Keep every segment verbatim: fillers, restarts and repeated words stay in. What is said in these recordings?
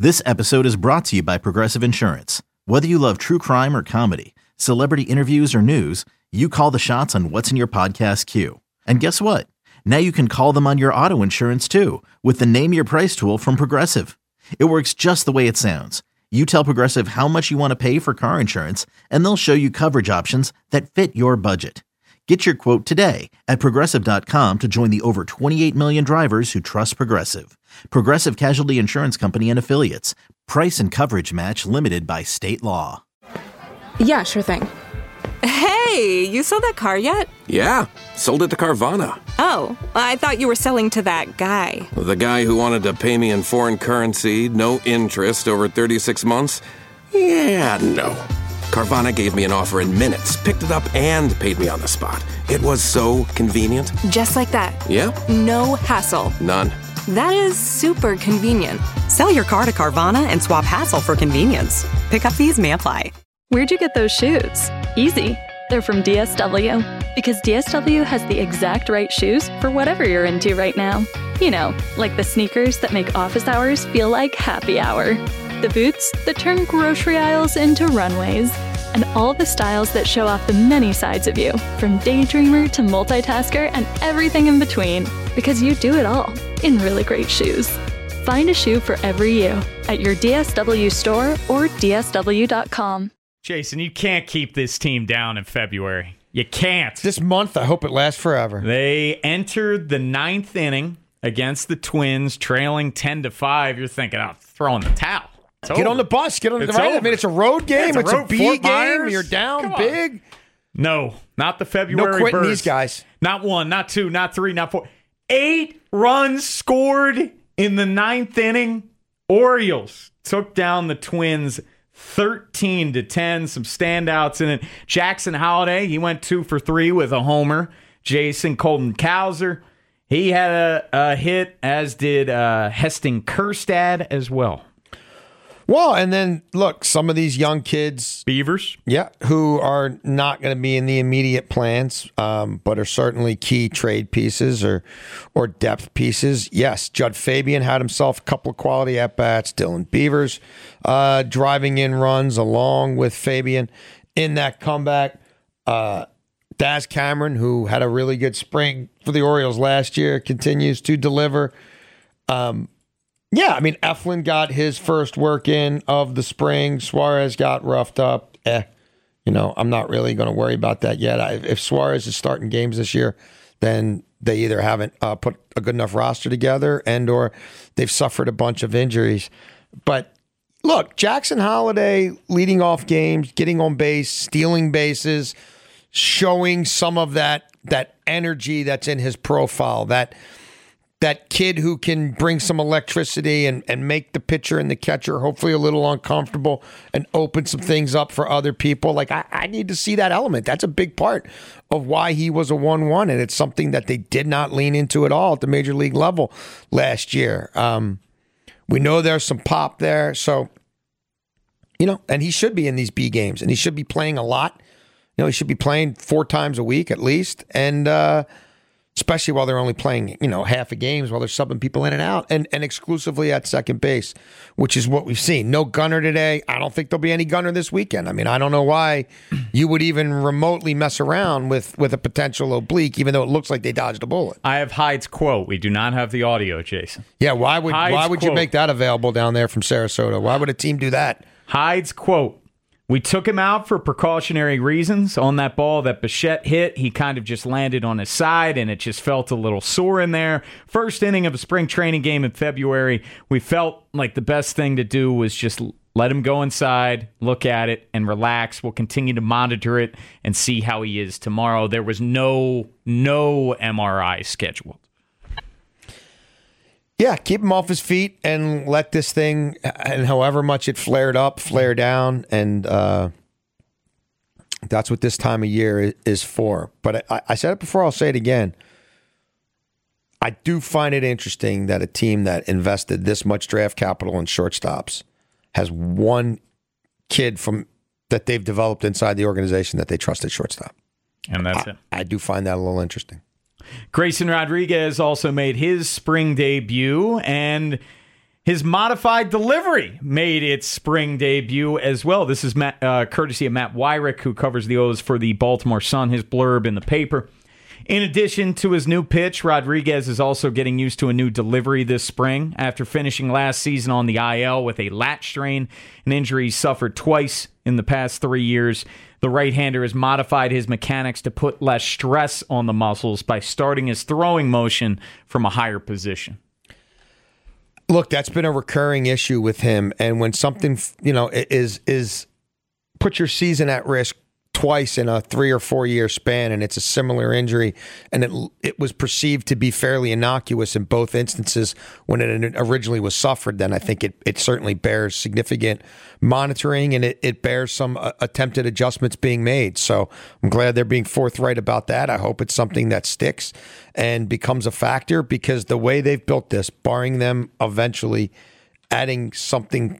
This episode is brought to you by Progressive Insurance. Whether you love true crime or comedy, celebrity interviews or news, you call the shots on what's in your podcast queue. And guess what? Now you can call them on your auto insurance too with the Name Your Price tool from Progressive. It works just the way it sounds. You tell Progressive how much you want to pay for car insurance, and they'll show you coverage options that fit your budget. Get your quote today at Progressive dot com to join the over twenty-eight million drivers who trust Progressive. Progressive Casualty Insurance Company and Affiliates. Price and coverage match limited by state law. Yeah, sure thing. Hey, you sold that car yet? Yeah, sold it to Carvana. Oh, I thought you were selling to that guy. The guy who wanted to pay me in foreign currency, no interest, over thirty-six months? Yeah, no. Carvana gave me an offer in minutes, picked it up, and paid me on the spot. It was so convenient. Just like that. Yeah? No hassle. None. That is super convenient. Sell your car to Carvana and swap hassle for convenience. Pickup fees may apply. Where'd you get those shoes? Easy. They're from D S W. Because D S W has the exact right shoes for whatever you're into right now. You know, like the sneakers that make office hours feel like happy hour. The boots that turn grocery aisles into runways. And all the styles that show off the many sides of you, from daydreamer to multitasker and everything in between. Because you do it all in really great shoes. Find a shoe for every you at your D S W store or D S W dot com. Jason, you can't keep this team down in February. You can't. This month, I hope it lasts forever. They entered the ninth inning against the Twins, trailing ten to five. You're thinking, oh, throwing the towel. It's Get over. on the bus. Get on the It's right. over. I mean, it's a road game. Yeah, it's a, a, road, B Fort game. Myers. You're down Come on. big. No, not the February No quitting burst. these guys. Not one, not two, not three, not four. Eight runs scored in the ninth inning. Orioles took down the Twins thirteen to ten. Some standouts in it. Jackson Holliday, he went two for three with a homer. Jason Colton Cowser, he had a, a hit, as did uh, Heston Kjerstad as well. Well, and then, look, some of these young kids, Beavers, yeah, who are not going to be in the immediate plans, um, but are certainly key trade pieces or or depth pieces. Yes, Judd Fabian had himself a couple of quality at-bats. Dylan Beavers uh, driving in runs along with Fabian in that comeback. Uh, Daz Cameron, who had a really good spring for the Orioles last year, continues to deliver. Um Yeah, I mean, Eflin got his first work in of the spring. Suarez got roughed up. Eh, you know, I'm not really going to worry about that yet. I, if Suarez is starting games this year, then they either haven't uh, put a good enough roster together and or they've suffered a bunch of injuries. But look, Jackson Holliday leading off games, getting on base, stealing bases, showing some of that that energy that's in his profile, that that kid who can bring some electricity and, and make the pitcher and the catcher hopefully a little uncomfortable and open some things up for other people. Like, I, I need to see that element. That's a big part of why he was a one one, and it's something that they did not lean into at all at the major league level last year. Um, we know there's some pop there, so, you know, and he should be in these B games, and he should be playing a lot. You know, he should be playing four times a week at least, and uh especially while they're only playing, you know, half a games while they're subbing people in and out and, and exclusively at second base, which is what we've seen. No Gunnar today. I don't think there'll be any Gunnar this weekend. I mean, I don't know why you would even remotely mess around with, with a potential oblique, even though it looks like they dodged a bullet. I have Hyde's quote. We do not have the audio, Jason. Yeah, why would Hyde's why would quote. you make that available down there from Sarasota? Why would a team do that? Hyde's quote. We took him out for precautionary reasons. On that ball that Bichette hit, he kind of just landed on his side, and it just felt a little sore in there. First inning of a spring training game in February, we felt like the best thing to do was just let him go inside, look at it, and relax. We'll continue to monitor it and see how he is tomorrow. There was no, no M R I scheduled. Yeah, keep him off his feet and let this thing, and however much it flared up, flare down, and uh, that's what this time of year is for. But I, I said it before, I'll say it again. I do find it interesting that a team that invested this much draft capital in shortstops has one kid from that they've developed inside the organization that they trust at shortstop. And that's I, it. I do find that a little interesting. Grayson Rodriguez also made his spring debut, and His modified delivery made its spring debut as well. This is Matt, uh, courtesy of Matt Wyrick, who covers the O's for the Baltimore Sun, his blurb in the paper. In addition to his new pitch, Rodriguez is also getting used to a new delivery this spring. After finishing last season on the I L with a lat strain, an injury he suffered twice in the past three years, the right-hander has modified his mechanics to put less stress on the muscles by starting his throwing motion from a higher position. Look, that's been a recurring issue with him, and when something, you know, is is put your season at risk twice in a three or four year span, and it's a similar injury, and it it was perceived to be fairly innocuous in both instances when it originally was suffered, then I think it, it certainly bears significant monitoring, and it, it bears some uh, attempted adjustments being made. So I'm glad they're being forthright about that. I hope it's something that sticks and becomes a factor, because the way they've built this, barring them eventually adding something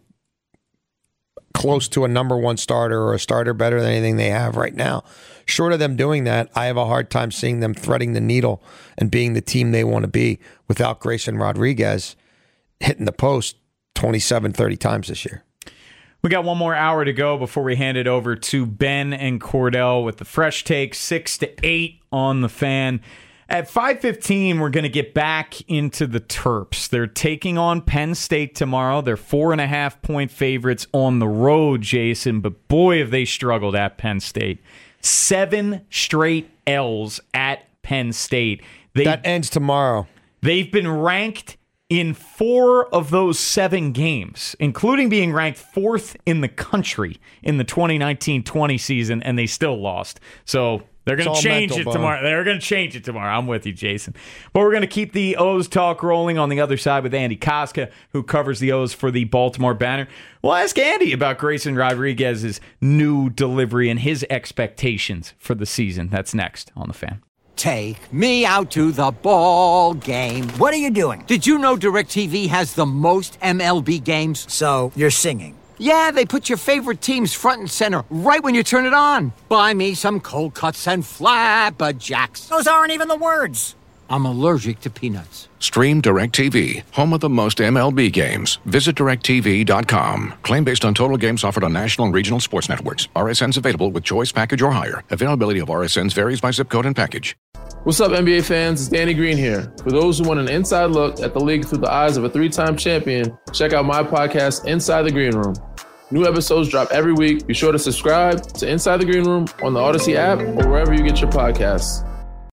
close to a number one starter or a starter better than anything they have right now, short of them doing that, I have a hard time seeing them threading the needle and being the team they want to be without Grayson Rodriguez hitting the post twenty-seven, thirty times this year. We got one more hour to go before we hand it over to Ben and Cordell with the fresh take, six to eight on the Fan. At five fifteen, we're going to get back into the Terps. They're taking on Penn State tomorrow. They're four and a half point favorites on the road, Jason, but boy, have they struggled at Penn State. Seven straight L's at Penn State. They, that ends tomorrow. They've been ranked in four of those seven games, including being ranked fourth in the country in the twenty nineteen twenty season, and they still lost. So they're going to change it tomorrow. They're going to change it tomorrow. I'm with you, Jason. But we're going to keep the O's talk rolling on the other side with Andy Koska, who covers the O's for the Baltimore Banner. We'll ask Andy about Grayson Rodriguez's new delivery and his expectations for the season. That's next on The Fan. Take me out to the ball game. What are you doing? Did you know DirecTV has the most M L B games? So you're singing. Yeah, they put your favorite teams front and center right when you turn it on. Buy me some cold cuts and flapjacks. Those aren't even the words. I'm allergic to peanuts. Stream DirecTV, home of the most M L B games. Visit direct T V dot com. Claim based on total games offered on national and regional sports networks. R S Ns available with choice package or higher. Availability of R S Ns varies by zip code and package. What's up, N B A fans? It's Danny Green here. For those who want an inside look at the league through the eyes of a three-time champion, check out my podcast, Inside the Green Room. New episodes drop every week. Be sure to subscribe to Inside the Green Room on the Odyssey app or wherever you get your podcasts.